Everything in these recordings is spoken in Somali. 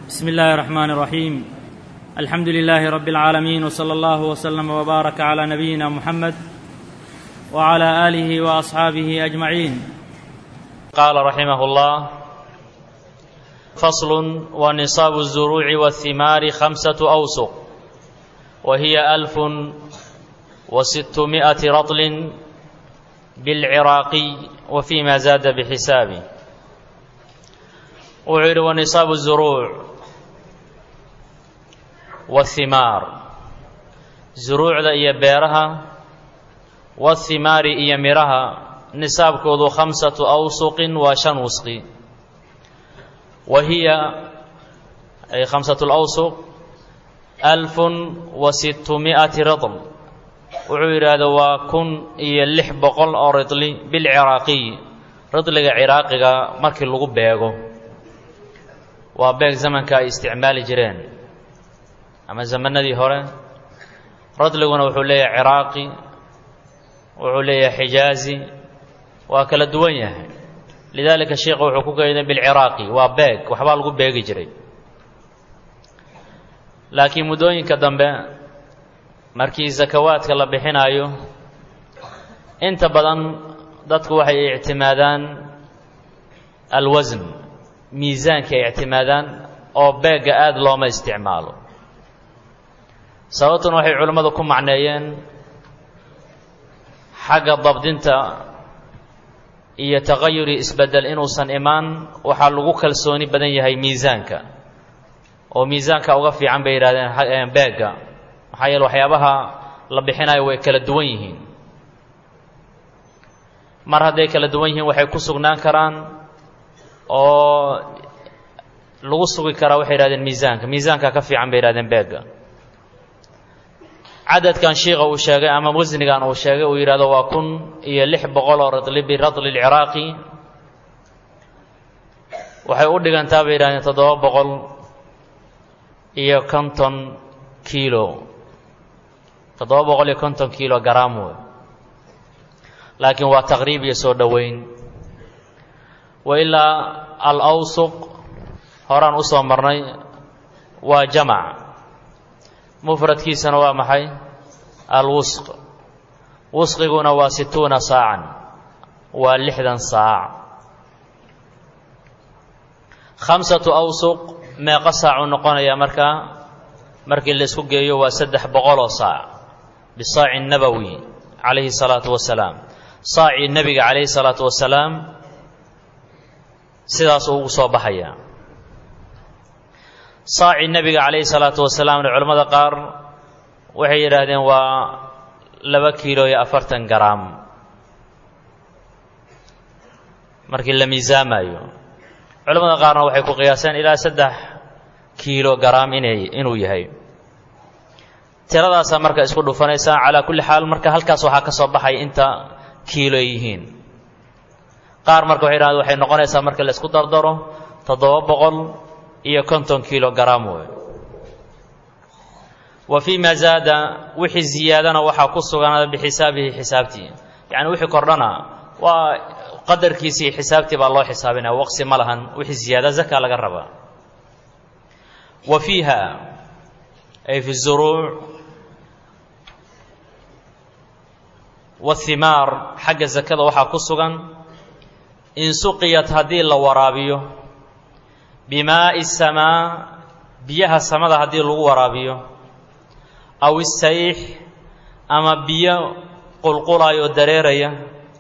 بسم الله الرحمن الرحيم. الحمد لله رب العالمين، وصلى الله وسلم وبارك على نبينا محمد وعلى آله وأصحابه أجمعين. قال رحمه الله: فصل: ونصاب الزروع والثمار 5 أوسق، وهي 1600 رطل بالعراقي، وفيما زاد بحسابه. وعير ونصاب الزروع والثمار، زروع ذا إيا بيرها والثمار إيا مرها، نصاب كودو 5 أوسق و5 وسقي، وهي أي 5 الأوسق 1600 رطل. وعير هذا وكن إيا 600 رطل بالعراقي، رطل عراقي مركي لغو بيغو waa beeg zamanka ay isticmaali jireen ama zamanadii hore. radliguna wuxuu leeyahay ciraaqi, wuxuu leeyahay xijaazi, waa kala duwan yahay. lidaalika sheekhu wuxuu ku qeeyday bilciraaqi, waa beeg, waxbaa lagu beegi jiray. laakiin muddooyinka dambe markii zakawaadka la bixinayo, inta badan dadku waxay ictimaadaan alwasn, miisaanka ay ictimaadaan, oo beegga aada looma isticmaalo. sababtuna waxay culimmadu ku macneeyeen xagga dabdinta iyo taqayuri isbedel inuusan imaan, waxaa lagu kalsooni badan yahay miisaanka, oo miisaanka uga fiican bay yidhahdeen beegga. maxaa yeele waxyaabaha la bixinayo way kala duwan yihiin. mar hadday kala duwan yihiin waxay ku sugnaan karaan oo lagu sugi karaa, waxay yidhahdeen miisaanka ka fiican bay yidhahdeen beegga. cadadkan shiikha uu sheegay ama wasnigan uu sheegay uu yidhahdo waa 1600 radli biradli lciraaqi, waxay u dhigantaa bay yidhahdeen 750 kiilo, 750 kiilo garaam wey. laakiin waa taqriib iyo soo dhoweyn. wailaa alawsuq horaan u soo marnay waa jamac, mufradkiisana waa maxay? alwusq. wusqiguna waa 60 saacan, waa 60 saac. 5 awsuq meeqa saac uu noqonayaa markaa? markii la isku geeyo waa 300 saac bisaaci nabawi calayhi salaatu wasalaam. saacii nebiga calayhi salaatu wasalaam sidaas ugu soo baxaya. saacii nebiga calayhi salaatu wasalaamna culimmada qaar waxay yidhaahdeen waa 2 kiilo iyo 40 garaam markii la miisaamayo. culimmada qaarna waxay ku qiyaaseen ilaa 3 kiilo garaam inuu yahay. tiradaasaa marka isku dhufanaysaa. calaa kulli xaal marka halkaas waxaa ka soo baxay inta kiilo yihiin. qaar marka waxay yidhahdeen waxay noqonaysaa marka la isku dardaro 750 kiilo garaam wey. wa fii maa zaada, wixii ziyaadana waxaa ku sugan bixisaabihi, xisaabtii. yacni wixii kordhana waa qadarkiisii, xisaabtii baa loo xisaabinaya, waqsi ma lahan. wixii ziyaada zaka laga rabaa. wa fiiha ay fi zuruuc wathimaar, xagga zakada waxaa ku sugan in suqiyat haddii la waraabiyo bimaa'i samaa, biyaha samada haddii lagu waraabiyo, aw isayx, ama biyo qulqulaayoo dareeraya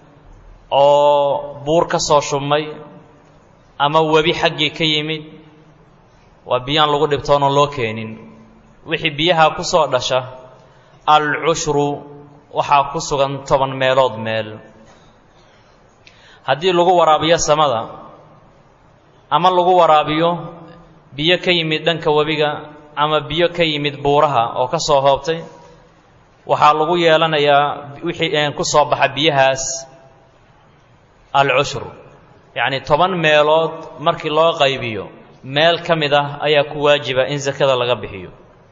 oo buur ka soo shubmay ama webi xaggii ka yimid, waa biyaan lagu dhibtoonon loo keenin. wixii biyaha ku soo dhasha, alcushru waxaa ku sugan 10 meelood meel. haddii lagu waraabiyo samada ama lagu waraabiyo biyo ka yimid dhanka webiga ama biyo ka yimid buuraha oo ka soo hoobtay, waxaa lagu yeelanayaa wixii ku soo baxa biyahaas alcushur. yacni 10 meelood markii loo qaybiyo, meel ka mid ah ayaa ku waajiba in sakada laga bixiyo.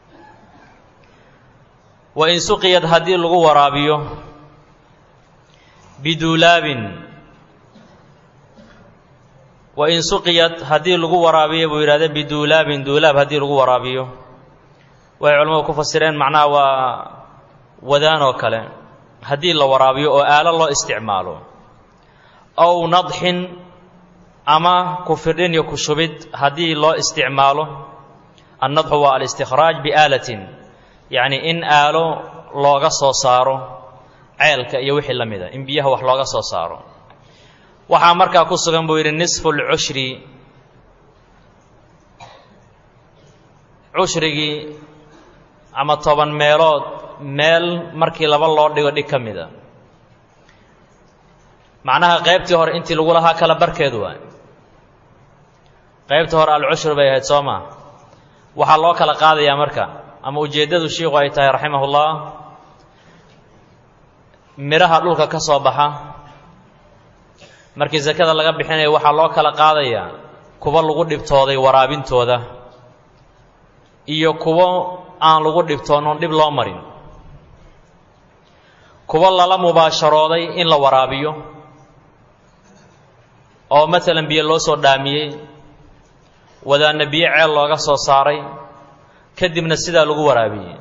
wa in suqiyad haddii lagu waraabiyo biduulaabin, wa in suqiyat haddii lagu waraabiyo buu yidhahda biduulaabin duulaab haddii lagu waraabiyo way culimmadu ku fasireen macnaha waa wadaan oo kale haddii la waraabiyo oo aalo loo isticmaalo aw nadxin ama ku firdhin iyo ku shubid haddii loo isticmaalo annadxu waa alistikhraaj biaalatin yacni in aalo looga soo saaro ceelka iyo wixii la mida in biyaha wax looga soo saaro waxaa markaa ku sugan buu yidhi nisfu lcushri cushrigii ama 10 meelood meel markii laba loo dhigo dhig ka mida macnaha qaybtii hore intii lagu lahaa kala barkeedu waa qaybtii hore alcushri bay ahayd soo maa waxaa loo kala qaadayaa marka ama ujeeddadu shiiku ay tahay raximahullah midhaha dhulka ka soo baxa markii sakada laga bixinayo waxaa loo kala qaadayaa kuwa lagu dhibtooday waraabintooda iyo kuwo aan lagu dhibtoonon dhib loo marin kuwa lala mubaasharooday in la waraabiyo oo maalan biyo loo soo dhaamiyey wadaanna biyo ceel looga soo saaray kadibna sidaa lagu waraabiyey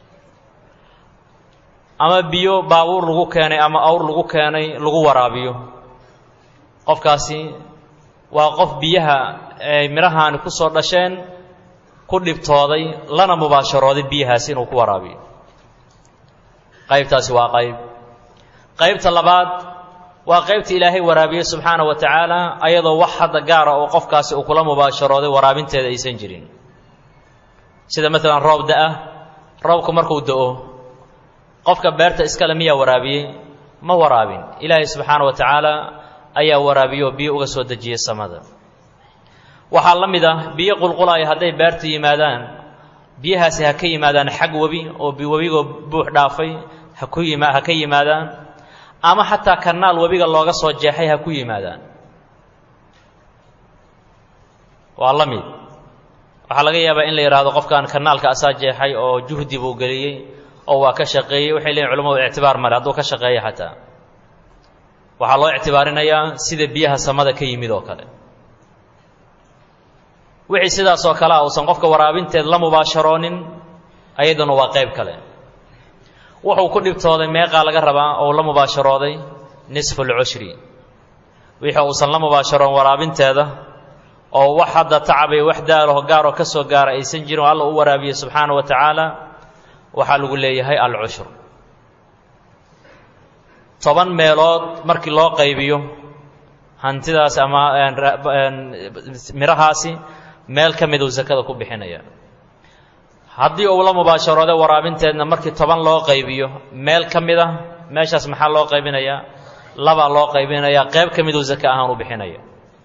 ama biyo baabuur lagu keenay ama awr lagu keenay lagu waraabiyo qofkaasi waa qof biyaha ay midhahaani ku soo dhasheen ku dhibtooday lana mubaasharooday biyahaasi inuu ku waraabiyo qaybtaasi waa qaybta labaad waa qaybta ilaahay waraabiyey subxaana wa tacaala ayadoo wax hadda gaara oo qofkaasi uu kula mubaasharooday waraabinteeda aysan jirin sida maalan roob da-ah roobku markuu da-o qofka beerta iskale miyaa waraabiyey ma waraabin ilaahay subxaana wa tacaala ayaa waraabiyo biyo uga soo dejiyey samada waxaa la mid ah biyo qulqulaya hadday beerta yimaadaan biyahaasi ha ka yimaadaan xag webi oo webigoo buux dhaafay ha ka yimaadaan ama xataa kanaal webiga looga soo jeexay ha ku yimaadaan waa la mid waxaa laga yaabaa in la yidhaahdo qofkan kanaalka asaa jeexay oo juhdi buu geliyey oo waa ka shaqeeyey waxay leeyihin culamadu ictibaar male hadduu ka shaqeeyo xataa waxaa loo ictibaarinayaa sida biyaha samada ka yimid oo kale wixii sidaas oo kale uusan qofka waraabinteed la mubaasharoonin ayaduna waa qayb kale wuxuu ku dhibtooday meeqaa laga rabaa oo la mubaasharooday nisfu lcushri wixii uusan la mubaasharoon waraabinteeda oo wax hadda tacabay wax daalaho gaaroo ka soo gaara aysan jirin oo alla u waraabiye subxaana wa tacaala waxaa lagu leeyahay alcushur 10 meelood markii loo qaybiyo hantidaas ama midhahaasi meel ka miduu sakada ku bixinaya haddii uu la mubaasharooday waraabinteedna markii 10 loo qaybiyo meel ka mid ah meeshaas maxaa loo qaybinayaa labaa loo qaybinayaa qayb ka miduu saka ahaan u bixinaya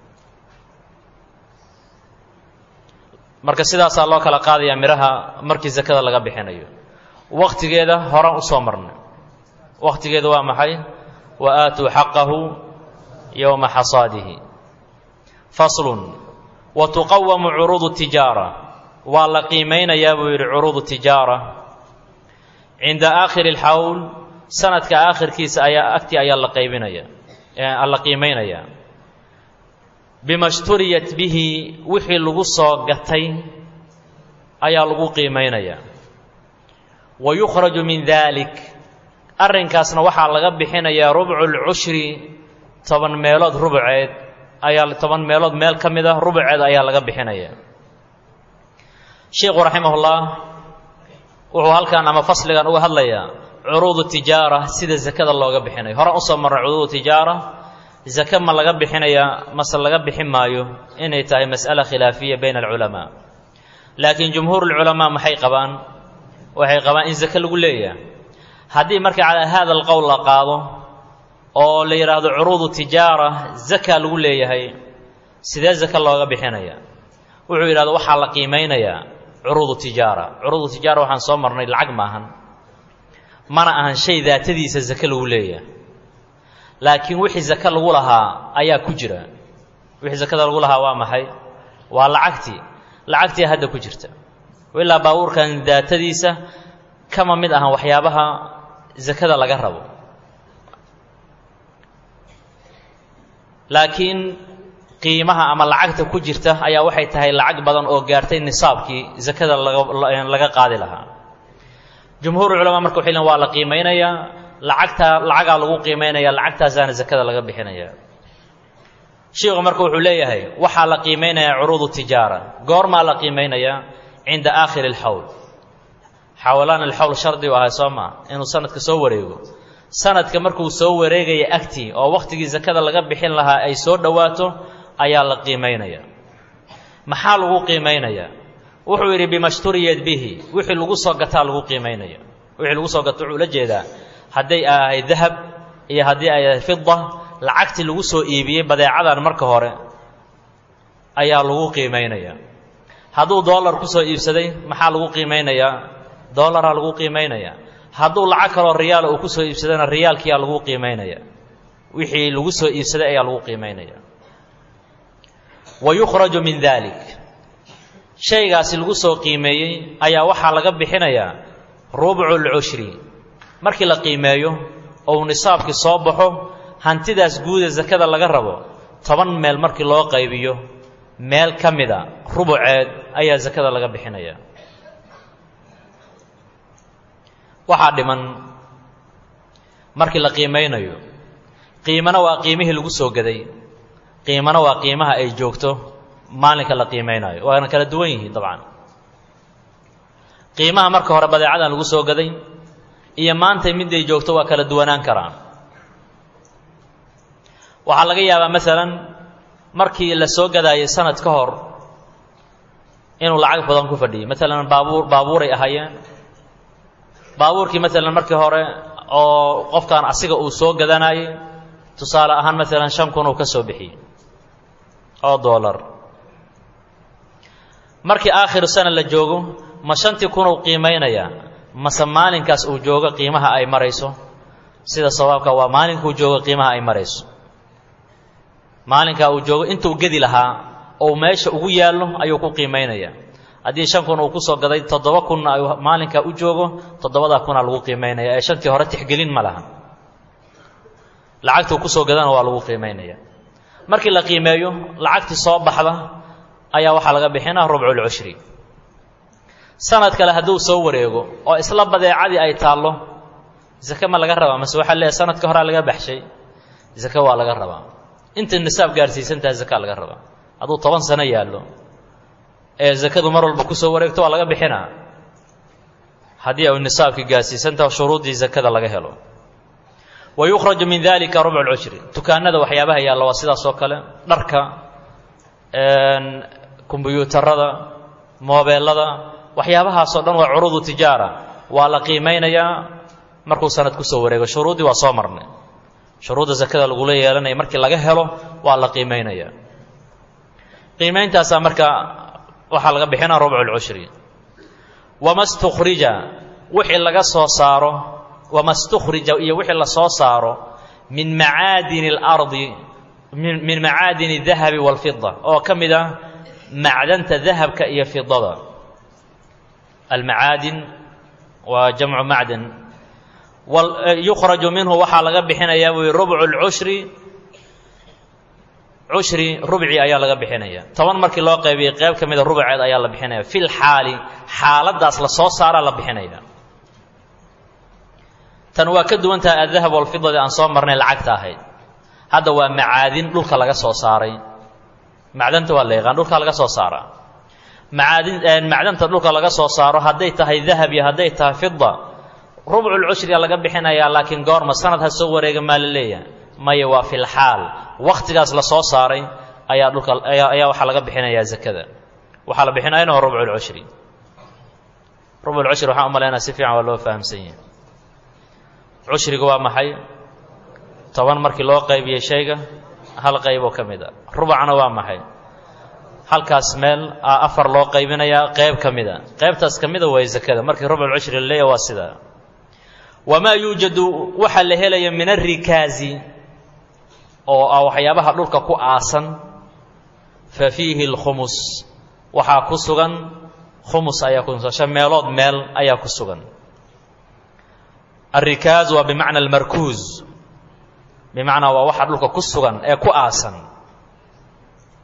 marka sidaasaa loo kala qaadayaa midhaha markii sakada laga bixinayo waqtigeeda horaan usoo marnay waqtigeedu waa maxay wa aatuu xaqahu yowma xasaadihi faslun wa tuqawamu curuudu tijaara waa la qiimaynayaa buu yidhi curuudu tijaara cinda aakhiri alxawl sanadka aakhirkiisa ayaa la qiimaynayaa bima shturiyat bihi wixii lagu soo gatay ayaa lagu qiimaynayaa wa yukhraju min dalik arrinkaasna waxaa laga bixinayaa rubcu lcushri 10 meelood rubuceed ayaa 10 meelood meel ka mid ah rubuceed ayaa laga bixinayaa sheekhu raximahullah wuxuu halkan ama fasligan uga hadlayaa curuudu tijaara sida sakada looga bixinayo hore usoo marray curuudu tijaara zaka ma laga bixinayaa mase laga bixin maayo inay tahay mas'ala khilaafiya bayna alculamaa laakiin jumhuur ulculamaa maxay qabaan waxay qabaan in zaka lagu leeyahay haddii marka calaa hada alqowl la qaado oo la yidhaahdo curuudu tijaara zaka lagu leeyahay sidee zaka looga bixinaya wuxuu yidhahdo waxaa la qiimaynayaa curuudu tijaara waxaan soo marnay lacag maahan mana ahan shay daatadiisa zaka lagu leeyahay laakiin wixii zaka lagu lahaa ayaa ku jira wixii zakada lagu lahaa waa maxay waa lacagtii hadda ku jirta ilaa baabuurkan daatadiisa kama mid ahan waxyaabaha zakada laga rabo laakiin qiimaha ama lacagta ku jirta ayaa waxay tahay lacag badan oo gaartay nisaabkii zakada laga qaadi lahaa. jumhuur culamaa marka waxay leeyihiin waa la qiimeynayaa, lacagaa lagu qiimeynaya, lacagtaasaana zakada laga bixinaya. sheekhu marka wuxuu leeyahay waxaa la qiimeynayaa curuudu tijaara. goormaa la qiimeynayaa? cinda aakhiri alxawl. xawalaan alxawl shardi u ahay soo maa inuu sanadka soo wareego. sanadka markuu soo wareegaya agtii oo wakhtigii zakada laga bixin lahaa ay soo dhowaato ayaa la qiimeynaya. maxaa lagu qiimeynayaa? wuxuu yidhi bimashturiyat bihi, wixii lagu soo gataa lagu qiimeynaya. wixii lagu soo gato wuxuu la jeedaa hadday ahay dahab iyo haddii ay ahay fida, lacagtii lagu soo iibiyey badeecadan marka hore ayaa lagu qiimeynaya. hadduu dollar ku soo iibsaday maxaa lagu qiimeynayaa? dollaraa lagu qiimeynaya. hadduu lacag kaloo riyaal uu ku soo iibsadana riyaalkiyaa lagu qiimeynaya. wixii lagu soo iibsaday ayaa lagu qiimeynaya. wa yukhraju min dalik, shaygaasi lagu soo qiimeeyey ayaa waxaa laga bixinayaa rubculcushri. markii la qiimeeyo oo uu nisaabkii soo baxo, hantidaas guuda zakada laga rabo 10 meel markii loo qaybiyo, meel ka mida rubuceed ayaa zakada laga bixinaya. waxaa dhiman markii la qiimeynayo, qiimana waa qiimihii lagu soo gaday, qiimana waa qiimaha ay joogto maalinka la qiimeynayo. waana kala duwan yihiin dabcan. qiimaha marka hore badeecadan lagu soo gaday iyo maanta miday joogto waa kala duwanaan karaan. waxaa laga yaabaa maalan markii la soo gadaayay sanad ka hor inuu lacag badan ku fadhiyay. maalan baabuuray ahaayeen. baabuurkii maalan markii hore oo qofkan asiga uu soo gadanayay, tusaale ahaan maalan 5,000 uu ka soo bixiyey oo dollar. markii aakhiru sana la joogo, ma 5,000 uu qiimeynayaa mase maalinkaas uu joogo qiimaha ay marayso? sida sawaabka waa maalinkuu joogo qiimaha ay marayso. maalinkaa uu joogo intuu gedi lahaa oo meesha ugu yaallo ayuu ku qiimeynayaa. haddii 5,000 uu ku soo gaday 7,000 ay maalinkaa u joogo, 7,000 lagu qiimeynaya ee shantii hore tixgelin ma laha. lacagtuu ku soo gadana waa lagu qiimeynaya. markii la qiimeeyo lacagtii soo baxda ayaa waxaa laga bixinaa rubculcushri. sanad kale hadduu soo wareego oo isla badeecadii ay taallo, zake ma laga rabaa mase waxaa leeyahay sanadka horaa laga baxshay? zake waa laga rabaa. inta nisaab gaarsiisantaha zaka laga rabaa. hadduu 10 sano yaallo ee zakadu mar walba ku soo wareegto waa laga bixinaa haddii ay nisaabkii gaarsiisantaha shuruuddii zakada laga helo. wa yukhraju min dalika rubculcushri. dukaanada waxyaabaha yaalla waa sidaas oo kale. dharka, kumbuyuutarada, moobeelada, waxyaabahaasoo dhan waa curuudu tijaara. waa la qiimeynayaa markuu sanad ku soo wareego. shuruuddii waa soo marnay. shuruudda zakada lagula yeelanaya markii laga helo waa la qiimeynayaa. qiimeyntaasaa marka waxaa laga bixinaa rubculcushri. wama stukhrija, wixii laga soo saaro, wama stukhrija iyo wixii la soo saaro min macaadini اlardi, min macaadini dahabi wاlfida, oo ka mid ah macdanta dahabka iyo fidada. almacaadin waa jamcu macdan. yukhraju minhu waxaa laga bixinayaa wy rubculcushri. cushri rubci ayaa laga bixinaya. 10 markii loo qaybiyey qayb ka mida rubuceed ayaa la bixinaya. fil xaali, xaaladaas la soo saaraa la bixinaya. tan waa ka duwan tahay adahab walfidada aan soo marnay lacagta ahayd. hadda waa macaadin dhulka laga soo saaray. macdanta waa la yaqaan, dhulka laga soo saaraa. macdanta dhulka laga soo saaro hadday tahay dahab iyo hadday tahay fida, rubculcushriga laga bixinayaa. laakiin goorma? sanad ha soo wareega maa la leeyahay? maya, waa fil xaal. wakhtigaas la soo saaray ayaa dhulka ayaa waxaa laga bixinayaa zakada. waxaa la bixinayana waa rubculcushri. rubculcushri waxaan u malaynaa si fiican waa loo fahamsan yahay. cushriga waa maxay? 10 markii loo qaybiyey shayga hal qayboo ka mid a. rubacna waa maxay? halkaas meel 4 loo qaybinayaa qayb ka mid a. qaybtaas ka mida way zakada. markii rubculcushri la leeyahay waa sidaa. wamaa yuujadu waxaa la helaya min arrikaazi, oo ah waxyaabaha dhulka ku aasan, fa fiihi alkhumus, waxaa ku sugan khumus ayaa ku sugan. 5 meelood meel ayaa ku sugan. arrikaaz waa bimacna almarkuuz, bimacnaa waa waxa dhulka ku sugan ee ku aasan.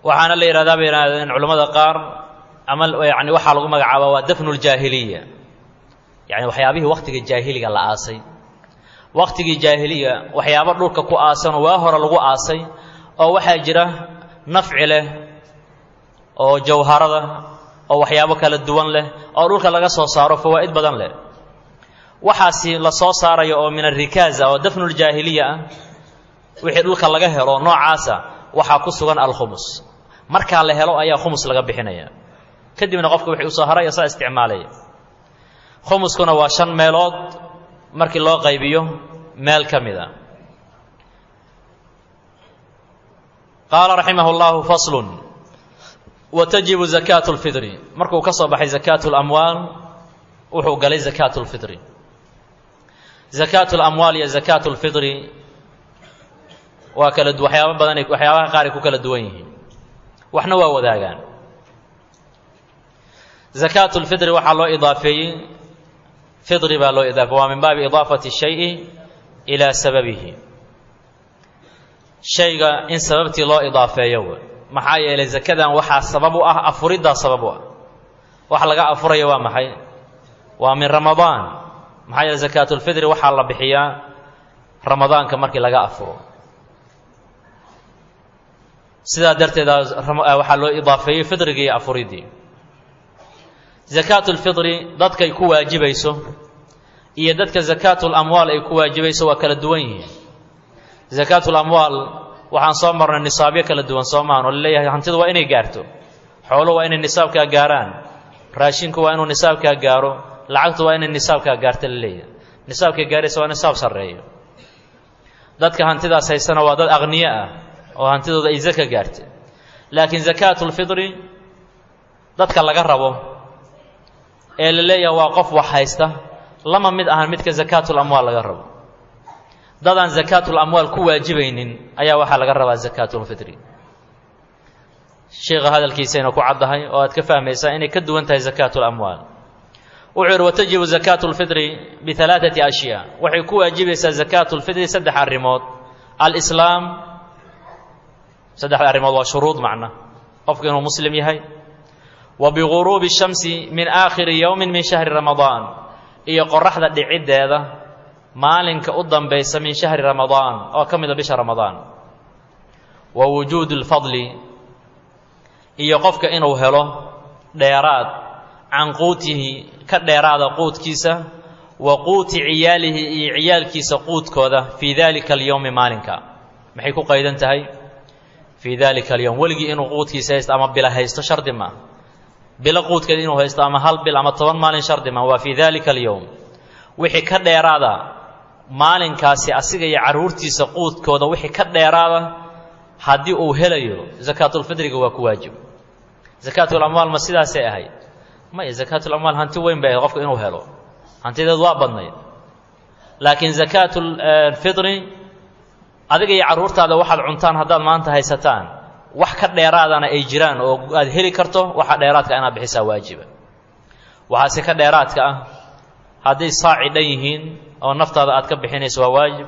waxaana la yidhahdaa bay yidhahdeen culimmada qaar ama yani waxaa lagu magacaabaa waa dafnu ljaahiliya, yani waxyaabihii waktigii jaahiliga la aasay. waktigii jaahiliga waxyaabo dhulka ku aasan oo waa hore lagu aasay oo waxaa jira nafci leh oo jawharada oo waxyaabo kala duwan leh oo dhulka laga soo saaro fawaa'id badan leh. waxaasi la soo saarayo oo min arrikaaza oo dafnuljaahiliya ah, wixii dhulka laga helo noocaasa waxaa ku sugan alkhumus. markaa la helo ayaa khumus laga bixinaya, kadibna qofka wixii usoo haray asaa isticmaalaya. khumuskuna waa 5 meelood markii loo qaybiyo meel ka mid a. qaala raximah اllahu faslun watajibu zakaatu اlfidri. markuu ka soo baxay zakaatu اlamwaal wuxuu galay zakaatu اlfidri. zakaatu اlamwaal iyo zakaatu اlfidri waa kala waxyaaba badan, waxyaabaha qaar ay ku kala duwan yihiin, waxna waa wadaagaan. zakaatu اlfidri waxaa loo idaafeeyey, fidri baa loo idaafeeyey, waa min baabi idaafati shayi ilaa sababihi. shayga in sababtii loo idaafeeyo maxaa yeelay zakadan waxaa sabab u ah, afuriddaa sabab u ah. wax laga afurayo waa maxay? waa min ramadaan. maxaa yeelay zakaatu اlfidri waxaa la bixiyaa ramadaanka markii laga afuro. sidaa darteeda waxaa loo idaafeeyey fidrigii iyo afuridii. zakaatu اlfidri dadkay ku waajibayso iyo dadka zakaatu اlamwaal ay ku waajibayso waa kala duwan yihiin. zakaatu اlamwaal waxaan soo marnay nisaabyo kala duwan soo maahan, oo laleeyahay hantidu waa inay gaarto, xooluhu waa inay nisaabkaa gaaraan, raashinku waa inuu nisaabkaa gaaro, lacagtu waa inay nisaabkaa gaarta la leeyahay. nisaabkay gaaraysa waa nisaab sarreeyo. dadka hantidaas haysana waa dad aqniye ah oo hantidooda ay zaka gaartay. laakiin zakaatu اlfidri dadka laga rabo ee la leeyahay waa qof wax haysta lama mid ahan midka zakaatu اlamwaal laga rabo. dadaan zakaatu اlamwaal ku waajibaynin ayaa waxaa laga rabaa zakaatu اlfidri. sheekha hadalkiisayna ku caddahay oo aad ka fahmaysaa inay ka duwan tahay zakaatu اlamwaal. wuxuu yidhi watajibu zakaatu اlfidri bialaaثati ashyaa. waxay ku waajibaysaa zakaatu اlfidri 3 arrimood. alislaam, 3 arrimood waa shuruud macna, qofku inuu muslim yahay. wa biguruubi الshamsi min aakhiri yowmin min shahri ramadaan, iyo qoraxda dhiciddeeda maalinka u dambaysa min shahri ramadaan oo ka mida bisha ramadaan. wa wujuudu اlfadli, iyo qofka inuu helo dheeraad can quutihi, ka dheeraada quudkiisa, wa quuti ciyaalihi, iyo ciyaalkiisa quudkooda fii dalika alyowmi maalinka. maxay ku qaydan tahay? fii dalika alyowm. weligii inuu quudkiisa haysto ama bila haysto shardi maa. bilo quudkeeda inuu haysto ama 1 bil ama 10 maalin shardi maa. waa fii dalika alyowm. wixii ka dheeraada maalinkaasi asiga iyo carruurtiisa quudkooda wixii ka dheeraada haddii uu helayo zakaatulfidriga waa ku waajib. zakaatulamwaal ma sidaasay ahayd? maya, zakaatulamwaal hanti weyn bay ahayd qofka inuu helo, hantideedu waa badnayd. laakiin zakaatulfidri adiga iyo carruurtaada waxaad cuntaan haddaad maanta haysataan, wax ka dheeraadana ay jiraan oo aad heli karto, waxa dheeraadka inaad bixisaa waajiba. waxaase ka dheeraadka ah hadday saaci dhan yihiin oo naftaada aad ka bixinayso waa waajib.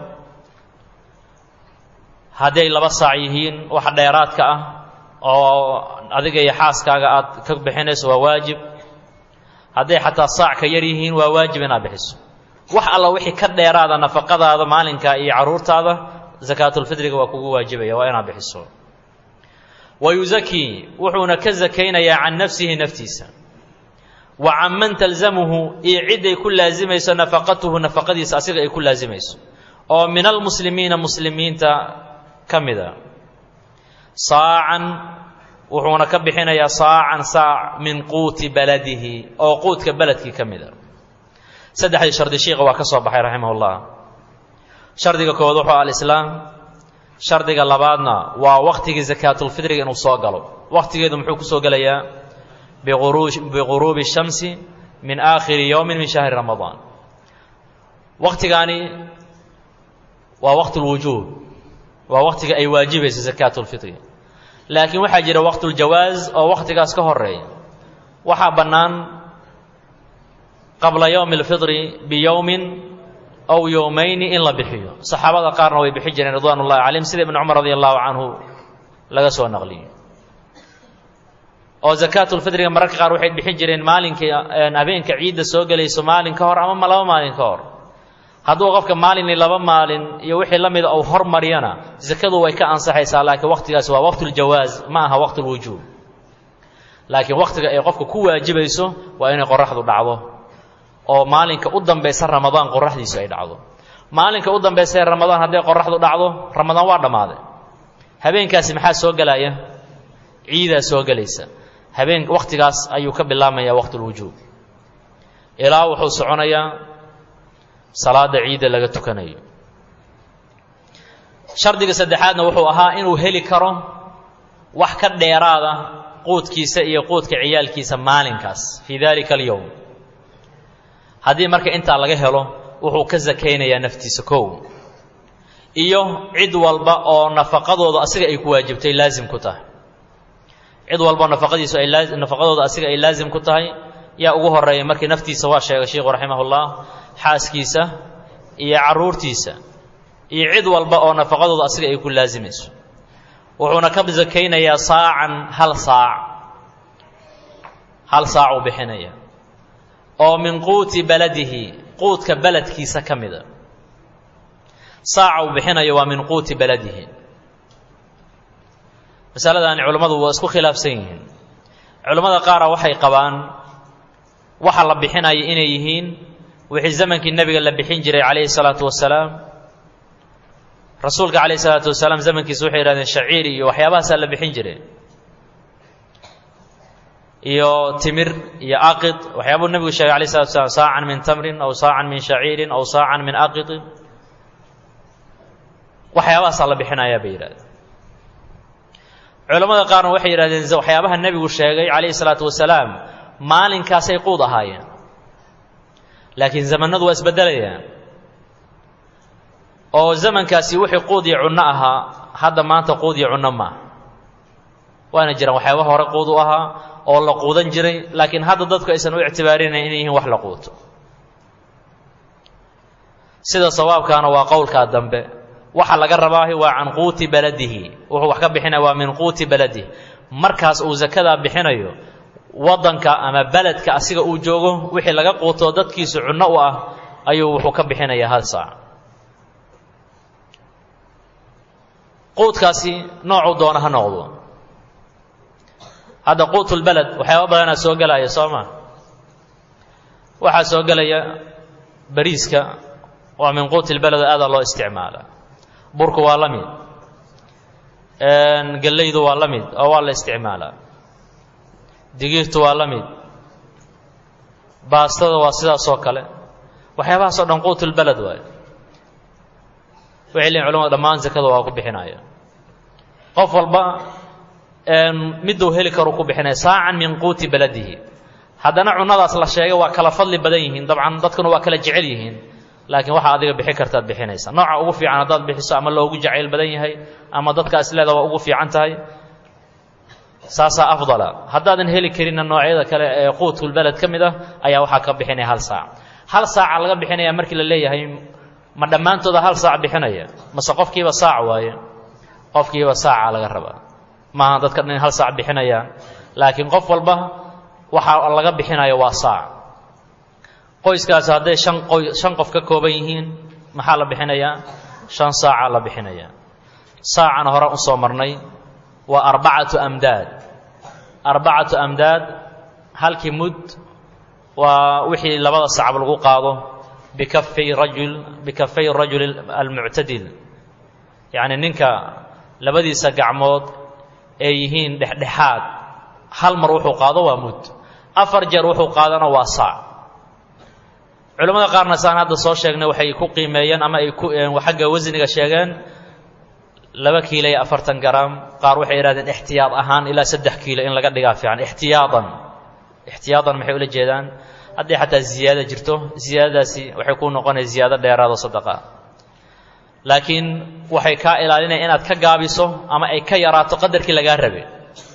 hadday 2 saac yihiin waxa dheeraadka ah oo adiga iyo xaaskaaga aad ka bixinayso waa waajib. hadday xataa saac ka yar yihiin waa waajib inaad bixiso. wax alla wixii ka dheeraada nafaqadaada maalinka iyo carruurtaada zakaatulfidriga waa kugu waajibaya, waa inaad bixiso. wa yuzakii, wuxuuna ka zakaynayaa can nafsihi naftiisa, wa can man talzamuhu, iyo cidday ku laasimayso nafaqatuhu nafaqadiisa asiga ay ku laasimayso oo min almuslimiina muslimiinta ka mida. saacan, wuxuuna ka bixinayaa saacan saac min quuti baladihi, oo quudka beledkii ka mida. 3 shardi sheekha waa ka soo baxay raximahullah. shardiga koowaad wuxuu alislaam. shardiga labaadna waa waqtigii zakaatulfidriga inuu soo galo. waqtigeedu muxuu ku soo gelayaa? biguruubi الshamsi min aakhiri yowmin min shahri ramadaan. waqtigaani waa waqti اlwujuub, waa waqtiga ay waajibayso zakaatulfidri. laakiin waxaa jira waqtuljawaaz oo waqtigaas ka horeeya. waxaa bannaan qabla yowmi اlfidri biyowmin aw yowmayni in la bixiyo. saxaabada qaarna way bixi jireen ridwaan ullahi calayhim, sida ibnu cumar radi allahu canhu laga soo naqliyey. oo zakaatulfidriga mararka qaar waxay bixin jireen maalinkii habeenka ciidda soo gelayso maalin ka hor ama laba maalin ka hor. hadduu qofka maalin iyo laba maalin iyo wixii la mida uu hormariyana zakadu way ka ansaxaysaa, laakiin waqtigaas waa waqtuljawaaz ma aha waqtulwujuub. laakiin waqtiga ay qofka ku waajibayso waa inay qoraxdu dhacdo oo maalinka u dambaysa ramadaan qoraxdiisu ay dhacdo. maalinka u dambaysa ee ramadaan hadday qoraxdu dhacdo ramadaan waa dhammaaday. habeenkaasi maxaa soo gelaya? ciidaa soo gelaysa. habeen waqtigaas ayuu ka bilaabmayaa waqtulwujuub ilaa wuxuu soconayaa salaada ciidda laga tukanayo. shardiga saddexaadna wuxuu ahaa inuu heli karo wax ka dheeraada quudkiisa iyo quudka ciyaalkiisa maalinkaas fii dalika alyowm. haddii marka intaa laga helo wuxuu ka sakaynayaa naftiisa kow, iyo cid walba oo nafaqadooda asiga ay ku waajibtay laazim ku tahay. cid walba nafaqadooda asiga ay laazim ku tahay yaa ugu horeeya markii naftiisa waa sheegay sheekhu raximahullah, xaaskiisa iyo carruurtiisa iyo cid walba oo nafaqadooda asiga ay ku laazimayso. wuxuuna ka sakaynayaa saacan hal saac uu bixinaya oo min quuti baladihi quudka beledkiisa ka mida. saaca uu bixinayo waa min quuti baladihi. masaladaani culammadu waa isku khilaafsan yihiin. culammada qaara waxay qabaan waxa la bixinaya inay yihiin wixii zamankii nebiga la bixin jiray calayhi salaatu wasalaam. rasuulka calayhi salaatu wasalaam zamankiisa waxay yidhahdeen shaciir iyo waxyaabahaasaa la bixin jiray, iyo timir iyo aqid. waxyaabuu nebigu sheegay calayhi salatu wasalaam saacan min tamrin aw saacan min shaciirin aw saacan min aqidin. waxyaabahaasaa la bixinayaa bay yidhahdeen. culammada qaarna waxay yidhahdeen waxyaabaha nebigu sheegay calayhi salaatu wasalaam maalinkaasay quud ahaayeen, laakiin zamanadu waa isbeddelayaan oo zamankaasi wixii quud iyo cunno ahaa hadda maanta quud iyo cunno maaha. waana jiraan waxyaabaha hore quud u ahaa oo la quudan jiray, laakiin hadda dadku aysan u ictibaarinayn inay yihiin wax la quuto. sida sawaabkaana waa qowlkaa dambe. waxa laga rabaahi waa can quuti baladihi. wuxuu wax ka bixinaya waa min quuti baladihi. markaas uu zakadaa bixinayo waddanka ama beledka asiga uu joogo wixii laga quuto dadkiisu cunno u ah ayuu wuxuu ka bixinayaa hal saac. quudkaasi noocuu doona ha noqdo. hadda quutulbaled waxyaaba badanaa soo gelaya soo maa. waxaa soo gelaya bariiska waa min quutilbaled oo aadaa loo isticmaala. burku waa la mid, gallaydu waa la mid oo waa la isticmaalaa. digirtu waa la mid, baastada waa sidaas oo kale. waxyaabahaasoo dhan quutulbaled waaye. waxay leeyihin culamadu dhammaan zakada waa ku bixinaya. qof walba miduu heli karuu ku bixinaya saacan min quuti baladihi. haddana cunnadaas la sheegay waa kala fadli badan yihiin, dabcan dadkuna waa kala jecel yihiin, laakiin waxa adiga bixi kartaad bixinaysa. nooca ugu fiican haddaad bixiso ama loogu jacayl badan yahay ama dadka isleeda waa ugu fiican tahay, saasaa afdala. haddaadan heli karinna noocyada kale ee quutulbaled ka mid ah ayaa waxaa ka bixinaya hal saac. hal saaca laga bixinaya markii la leeyahay ma dhammaantooda hal saac bixinaya mase qofkiiba saac waaye? qofkiiba saaca laga rabaa, maaha dadka dhan hal saac bixinayaan, laakiin qof walba waxa laga bixinayo waa saac. qoyskaasi hadday shan qof ka kooban yihiin maxaa la bixinayaa? 5 saaca la bixinayaa. saacana hore u soo marnay waa 4 amdaad. 4 amdaad halkii mud waa wixii labada sacab lagu qaado bikafay rajul almuctadil, yacni ninka labadiisa gacmood ay yihiin dhexdhexaad. hal mar wuxuu qaado waa mud, 4 jeer wuxuu qaadana waa saac. culamada qaarna saan hadda soo sheegnay waxay ku qiimeeyeen ama ay xagga wasniga sheegeen 2 kiilo iyo 40 garaam. qaar waxay yidhahdeen ixtiyaad ahaan ilaa 3 kiilo in laga dhigaa fiican. ixtiyaadan maxay ula jeedaan? haddii xataa ziyaado jirto, ziyaadadaasi waxay ku noqonaysa ziyaado dheeraado sadaqa, laakiin waxay kaa ilaalinaya inaad ka gaabiso ama ay ka yaraato qadarkii lagaa rabay.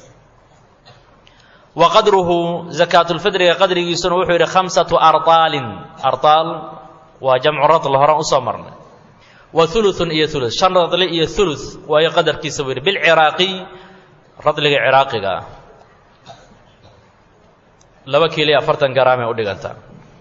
wa qadruhu zakaatulfidriga qadrigiisuna wuxuu yidhi 5 arطaalin. arطaal waa jamcu radl, horan usoo marnay. wa uluثun iyo ulu, 5 radli iyo ulu waayo qadarkiisa buu yidhi bilciraaqiy, radliga ciraaqiga ah. 2 kiilo iyo 40 garaam ay u dhigantaa.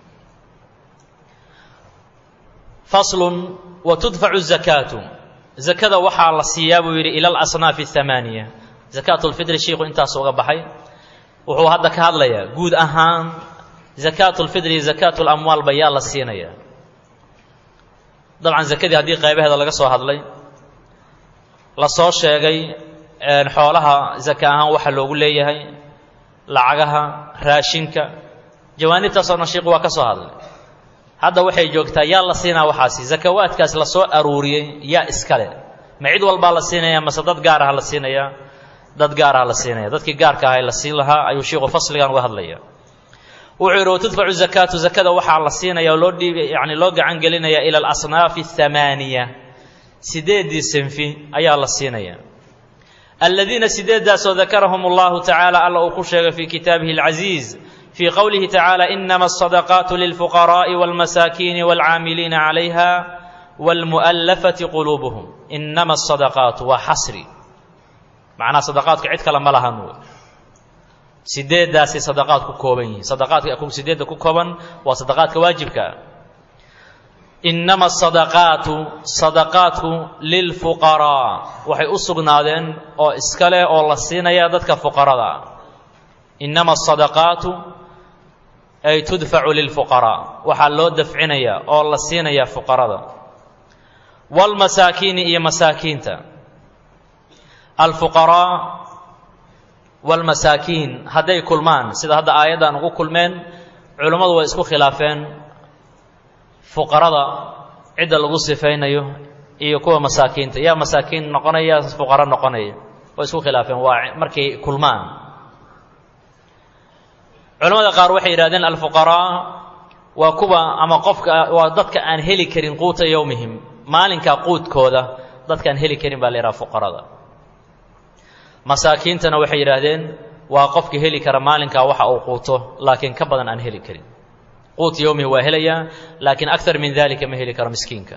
faslun wa tudfacu zakaatu zakada waxaa la siiyaa buu yidhi ila alasnaafi athamaaniya. zakaatulfitri shiikhu intaas uga baxay, wuxuu hadda ka hadlayaa guud ahaan zakaatulfitri iyo zakaatulamwaal ba yaa la siinayaa. dabcan zakadii haddii qaybaheeda laga soo hadlay, la soo sheegay xoolaha zaka ahaan waxa loogu leeyahay, lacagaha, raashinka, jawaanibtaasoo dhan shiikhu waa ka soo hadlay. hadda waxay joogtaa yaa la siinaa waxaasi, zakawaadkaas la soo aruuriyey yaa iskale, ma cid walbaa la siinaya mase dad gaar ah la siinayaa? dad gaar ah la siinaya. dadkii gaarka ahay la siin lahaa ayuu shiikhu fasligan uga hadlaya. wuxuu yidhi watudfacu zakaatu zakada waxaa la siinaya oo loo dhiibay yani loo gacan gelinaya ila alasnaafi athamaaniya, 8 sinfi ayaa la siinaya. aladiina 8daasoo dakarahum allahu tacaala alla uu ku sheegay fii kitaabihi alcaziiz في قوله تعالى إنما الصدقات للفقراء والمساكين والعاملين عليها والمؤلفة قلوبهم. إنما الصدقات وحصري معنى صدقات كعد كلام لها نور 8 داسي صدقات كوكوبين صدقات أكون 8 كوكوبا وصدقات كواجبك. إنما الصدقات صدقات للفقراء وحي أصغنادين أو إسكالي أو لسينا يادتك فقراء. إنما الصدقات أي تدفع للفقراء وحلو دفعنيا أو لسينيا فقراء. والمساكين إيا مساكينتا. الفقراء والمساكين هدي كلمان سيدا هذا آيادا نقول كلمان علماء ويسكو خلافين فقراء عدة لغصفين إيا كوا مساكينتا يا مساكين نقنيا يا فقراء نقنيا ويسكو خلافين مركي كلمان. culamada qaar waxay yiraahdeen alfuqaraa waa kuwa ama qofka waa dadka aan heli karin quuta yawmihim, maalinka quudkooda dadka aan heli karin baa la yiraahdaa fuqarada. masaakiintana waxay yiraahdeen waa qofka heli kara maalinka waxa uu quuto laakiin ka badan aan heli karin. quut yawmihi waa helaya laakiin akthar min dhalika ma heli karo miskiinka.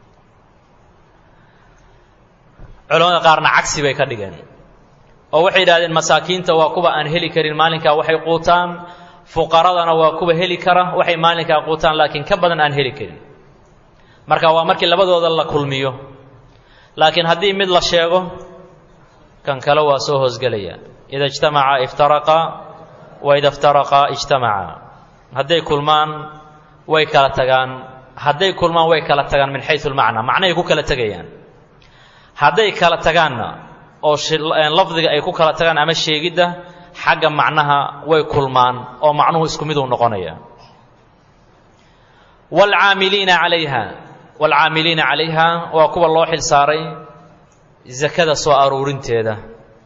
culamada qaarna cagsi bay ka dhigeen oo waxay yiraahdeen masaakiinta waa kuwa aan heli karin maalinka waxay quutaan, fuqaradana waa kuwa heli kara waxay maalinka quutaan laakiin ka badan aan heli karin. marka waa markii labadooda la kulmiyo, laakiin haddii mid la sheego kan kale waa soo hoosgelaya. ida ijtamaca iftaraqa wa ida iftaraqa ijtamaca. hadday kulmaan way kala tagaan, hadday kulmaan way kala tagaan min xaysu almacna, macnahay ku kala tagayaan. hadday kala tagaanna oo lafdiga ay ku kala tagaan ama sheegidda xagga macnaha way kulmaan oo macnuhu isku mid uu noqonaya. walcaamiliina calayha waa kuwa loo xil saaray zakada soo aruurinteeda,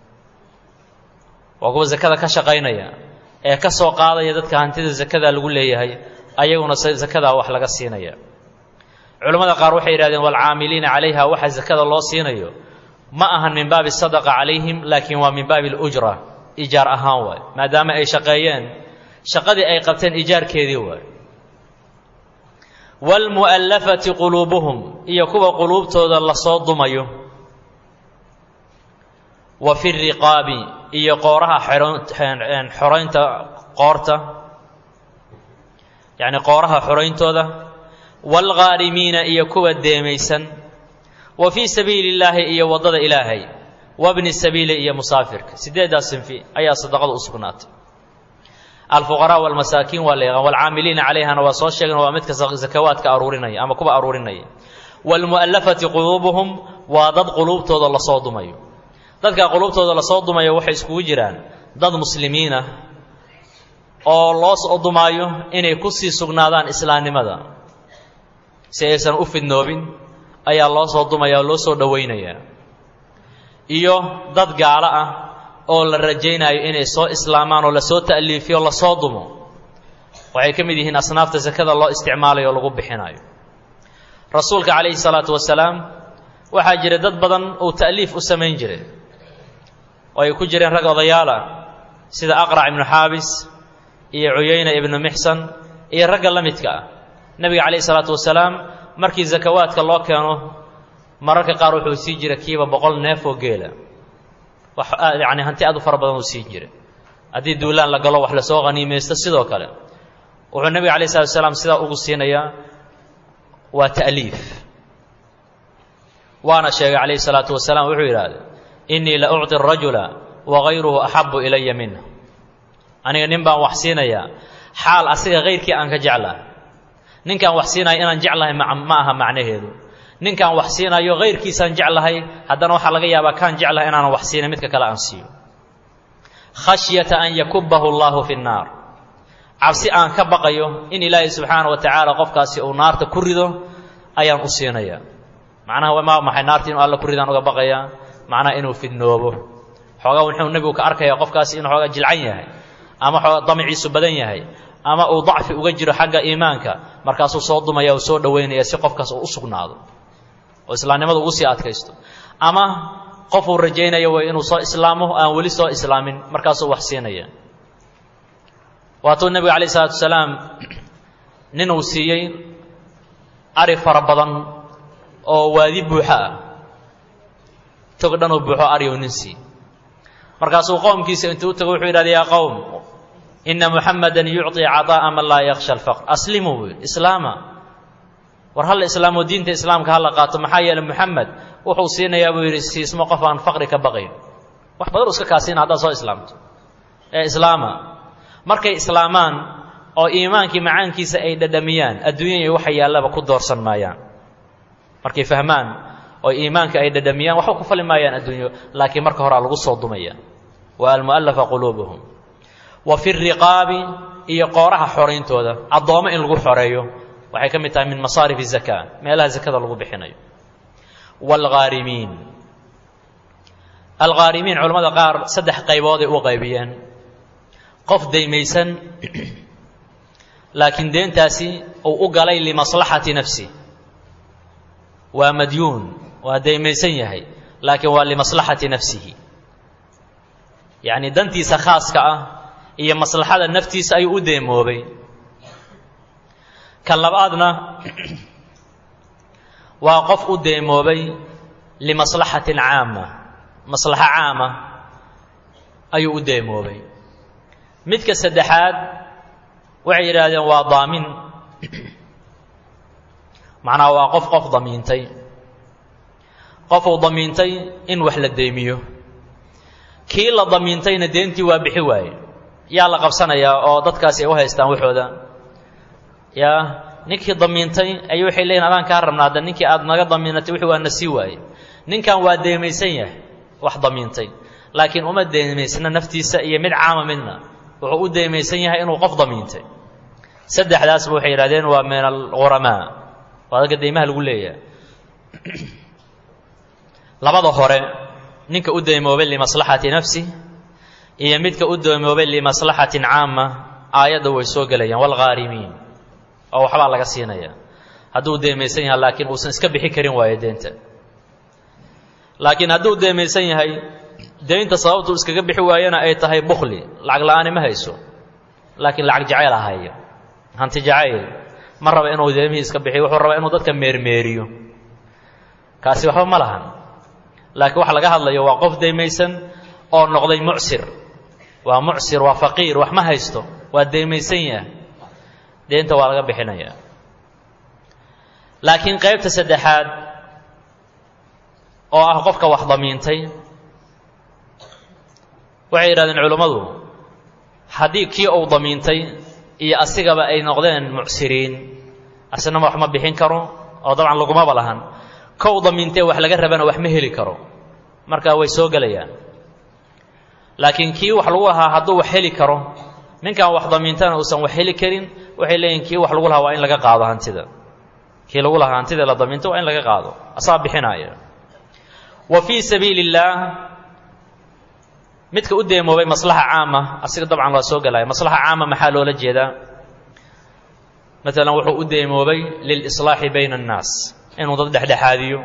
waa kuwa zakada ka shaqaynaya ee ka soo qaadaya dadka hantida zakada lagu leeyahay, ayaguna zakada wax laga siinaya. culamada qaar waxay yidhahdeen walcaamiliina calayha waxa zakada loo siinayo ma ahan min baabi sadaqa calayhim, laakiin waa min baabi alujra, ijaar ahaan waay, maadaama ay shaqeeyeen shaqadii ay qabteen ijaarkeedii waay. waalmu'allafati quluubuhum iyo kuwa quluubtooda lasoo dumayo. wa fi riqaabi iyo qooraha xoraynta qoorta, yacni qooraha xorayntooda. waalghaarimiina iyo kuwa deemaysan. wa fii sabiili illaahi iyo waddada ilaahay. wabni sabiili iyo musaafirka. 8daas sinfi ayaa sadaqada u sugnaatay. alfuqaraa walmasaakiin waa la yaqaan, walcaamiliina calayhana waa soo sheegna waa midka zakawaadka aruurinaya ama kuwa aruurinaya. waalmu'allafati quluubuhum waa dad quluubtooda lasoo dumayo. dadka quluubtooda lasoo dumayo waxay iskugu jiraan dad muslimiinah oo loo soo dumaayo inay ku sii sugnaadaan islaamnimada si aysan u fidnoobin ayaa loo soo dumaya oo loo soo dhawaynayaa. iyo dad gaalo ah oo la rajaynayo inay soo islaamaan oo lasoo ta'liifiyo lasoo dumo, waxay ka mid yihiin asnaafta zakada loo isticmaalayo oo lagu bixinayo. rasuulka calayhi salaatu wasalaam waxaa jira dad badan uu ta'liif u samayn jiray oo ay ku jireen rag odayaal ah sida aqrac ibnu xaabis iyo cuyayna ibnu mixsan iyo ragga la midka ah. nebiga calayhi salaatu wasalaam markii zakawaadka loo keeno mararka qaar wuxuu sii jiray kiiba 100 neef oo geela, wax yacni hanti aad u fara badan uu sii jiray haddii duulaan la galo wax la soo qaniimaysto sidoo kale wuxuu nebiga calayhi salaatu wasalaam sidaa ugu siinayaa waa ta'liif waana sheegay calayhi salaatu wasalaam wuxuu yidhaahday innii la ucطi arajula wagayruhu axabu ilaya minhu aniga nin baan wax siinayaa xaal asiga kayrkii aan ka jeclahay ninkaan wax siinaya inaan jeclahay ma aha macnaheedu ninkaan wax siinayo kayrkiisaan jeclahay haddana waxaa laga yaabaa kaan jeclahay inaanan wax siinay midka kale aan siiyo khashyata an yakubahu allahu fi nnaar cabsi aan ka baqayo in ilaahay subxaana wa tacaala qofkaasi uu naarta ku rido ayaan u siinayaa macnaha ma maxay naarta inuu alla ku ridaan uga baqayaa macnaha inuu fidnoobo xoogaa wuxuu nebigu ka arkayaa qofkaasi inuu xoogaa jilcan yahay ama xoogaa damiciisu badan yahay ama uu dacfi uga jiro xagga iimaanka markaasuu soo dumaya uu soo dhowaynaya si qofkaas uu u sugnaado oo islaamnimada ugu sii adkaysto ama qofuu rajaynayo way inuu soo islaamo aan weli soo islaamin markaasuu wax siinaya waatuu nebiga calayhi salaatu wasalaam nin uu siiyey ari fara badan oo waadi buuxo ah tog dhan uu buuxo ari uu nin siiy markaasuu qowmkiisa intuu u tago wuxuu yidhahda yaa qowm ina muxamadan yucطi caطaa'a man laa yakhsha alfaqr aslimuu buu yidhi islaama war halla islaamoo diinta islaamka hala qaato maxaa yeeley moxamed wuxuu siinayaa buu yidhi siismo qof aan faqri ka baqayn wax badan u iska kaasiina haddaad soo islaamto ee islaama markay islaamaan oo iimaankii macaankiisa ay dhadhamiyaan adduunya iyo waxa yaallaba ku doorsan maayaan markay fahmaan oo iimaanka ay dhadhamiyaan waxba ku fali maayaan adduunyo laakiin marka horaa lagu soo dumaya waa almu'alafa quluubuhum wa fi riqaabi iyo qooraha xorayntooda addoommo in lagu xoreeyo waxay ka mid tahay min masaarif zakaa meelaha zakada lagu bixinayo waalghaarimiin alghaarimiin culamada qaar saddex qaybood ay u qaybiyeen qof daymaysan laakiin deentaasi uu u galay limaslaxati nafsi waa madyuun waa daymaysan yahay laakiin waa limaslaxati nafsihi yacni dantiisa khaaska ah iyo maslaxada naftiisa ayuu u deemoobay kan labaadna waa qof u deemoobay limaslaxatin caama maslaxo caama ayuu u deemoobay midka saddexaad waxay yidhaahdeen waa daamin macnaha waa qof damiintay qofuu damiintay in wax la deymiyo kii la damiintayna deentii waa bixi waaye yaa la qabsanayaa oo dadkaasi ay u haystaan waxooda yaa ninkii damiintay ayay waxay leeyihin adaan kaa rabnaa hadda ninkii aad naga damiinatay wixii waa na sii waaye ninkan waa deemaysan yahay wax damiintay laakiin uma deemaysna naftiisa iyo mid caama midna wuxuu u deemaysan yahay inuu qof damiintay saddexdaasba waxay yidhahdeen waa min alghuramaa waa dadka deymaha lagu leeyahay labada hore ninka u deemoobay limaslaxati nafsi iyo midka u deemoobay limaslaxatin caama aayadda way soo gelayaan waalghaarimiin oo waxbaa laga siinaya hadduu deemaysan yahay laakiin uusan iska bixi karin waayo deenta laakiin hadduu deemaysan yahay deynta sababtuu iskaga bixi waayana ay tahay bukhli lacag la-aani ma hayso laakiin lacag jacayl ahaya hanti jacayl ma raba inuu deemihii iska bixiyo wuxuu rabaa inuu dadka meermeeriyo kaasi waxba ma lahan laakiin waxa laga hadlayo waa qof deymaysan oo noqday mucsir waa mucsir waa faqiir wax ma haysto waa deymaysan yahay deenta waa laga bixinayaa laakiin qaybta saddexaad oo ah qofka wax damiintay waxay yidhahdeen culummadu haddii kii uu damiintay iyo asigaba ay noqdeen mucsiriin asnama wax ma bixin karo oo dabcan lagumaba lahan kow damiintee wax laga rabana wax ma heli karo marka way soo gelayaan laakiin kii wax lagu lahaa hadduu wax heli karo ninkan wax damiintana uusan wax heli karin waxay leeyihin kii wax lagu lahaa waa in laga qaado hantida kii lagu lahaa hantida la damiinto waa in laga qaado asaa bixinaya wa fii sabiili illaah midka u deemoobay maslaxa caama asiga dabcan waa soo gelaya maslaxa caama maxaa loola jeedaa maalan wuxuu u deemoobay lilislaaxi bayna annaas inuu dad dhexdhexaadiyo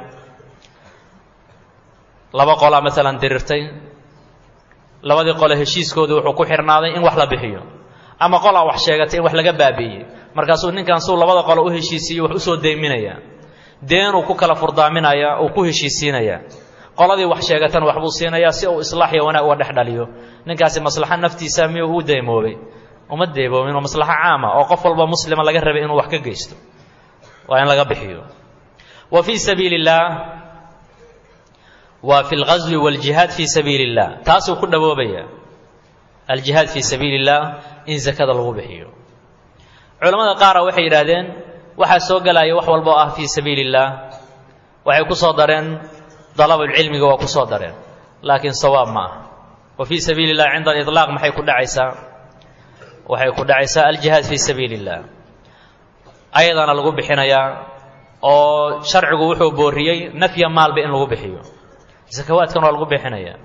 laba qolaa maalan dirirtay labadii qole heshiiskoodii wuxuu ku xirnaaday in wax la bixiyo ama qolaa wax sheegatay in wax laga baabi'iyey markaasuu ninkan suu labada qole u heshiisiiyo wax usoo deyminayaa deen uu ku kala furdaaminayaa uu ku heshiisiinayaa qoladii wax sheegatan wax buu siinayaa si uu islaax iyo wanaag uga dhex dhaliyo. ninkaasi maslaxa naftiisa miyuu u deemoobay? uma deeboomin. waa maslaxa caama oo qof walba muslima laga rabay inuu wax ka geysto, waa in laga bixiyo. wa fii sabiili اllah waa fi اlghazwi wاljihaad fii sabiili اllah, taasuu ku dhawoobaya aljihaad fii sabiili اllah in zakada lagu bixiyo. culamada qaara waxay yidhaahdeen waxaa soo gelaya wax walba oo ah fii sabiili اllah, waxay ku soo dareen dalabulcilmiga waa ku soo dareen, laakiin sawaab ma aha. wa fii sabiili اllah cinda aliطlaaq maxay ku dhacaysaa? waxay ku dhacaysaa aljihaad fii sabiili اllah, ayadana lagu bixinayaa. oo sharcigu wuxuu booriyey nafya maalba in lagu bixiyo, zakawaadkan waa lagu bixinaya.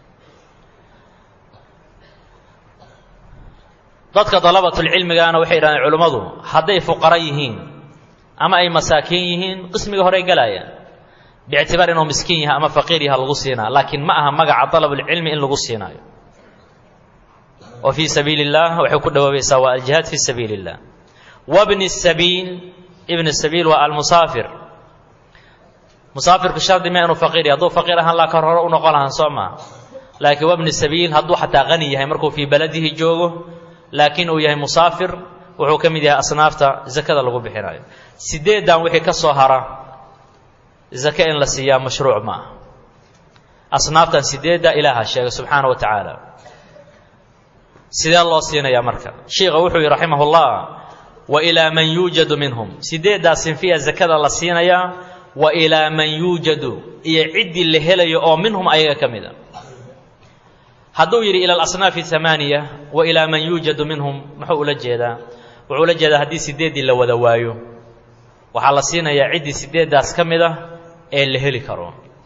dadka dalabatulcilmigaana waxay yidhahdeen culimmadu hadday fuqara yihiin ama ay masaakiin yihiin qismiga horey galayaan, biictibaar inuu miskiin yahay ama faqiir yaha lagu siinaa, laakiin ma aha magaca dalabulcilmi in lagu siinaayo. wa fii sabiili اllah waxay ku dhawoobaysaa waa aljihaad fii sabiili اllah. wabni sabiil, ibn sabiil waa almusaafir. musaafirku shardi ma inuu faqiir yahay, hadduu faqiir ahaan laa kor hore u noqon lahaan soo maa. laakiin wabni sabiil hadduu xataa qani yahay markuu fii baladihi joogo laakiin uu yahay musaafir, wuxuu ka mid yahay asnaafta zakada lagu bixinayo. sideedan wixii ka soo hara zaka in la siiyaa mashruuc ma aha. asnaaftan sideedda ilaaha sheegay subxaana wa tacaala. sidee loo siinayaa marka? sheikha wuxuu yihi raximah ullah, wa ilaa man yuujadu minhum, sideeddaa sinfiya zakada la siinayaa. wa ilaa man yuujadu, iyo ciddii la helayo oo minhum ayaga ka mid a. hadduu yidhi ila alasnaafi amaaniya wa ilaa man yuujadu minhum, muxuu ula jeedaa? wuxuu ula jeedaa haddii sideeddii la wada waayo waxaa la siinayaa ciddii sideeddaas ka mid ah ee la heli karo.